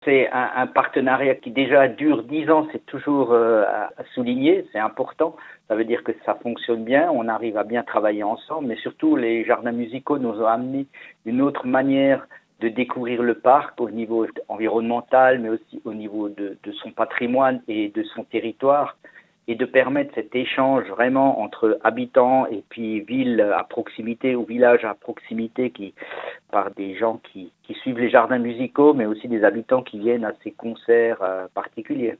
C'est un partenariat qui déjà dure 10 ans, c'est toujours à souligner, c'est important. Ça veut dire que ça fonctionne bien, on arrive à bien travailler ensemble, mais surtout les jardins musicaux nous ont amené une autre manière de découvrir le parc au niveau environnemental, mais aussi au niveau de son patrimoine et de son territoire, et de permettre cet échange vraiment entre habitants et puis villes à proximité ou villages à proximité par des gens qui suivent les jardins musicaux, mais aussi des habitants qui viennent à ces concerts particuliers.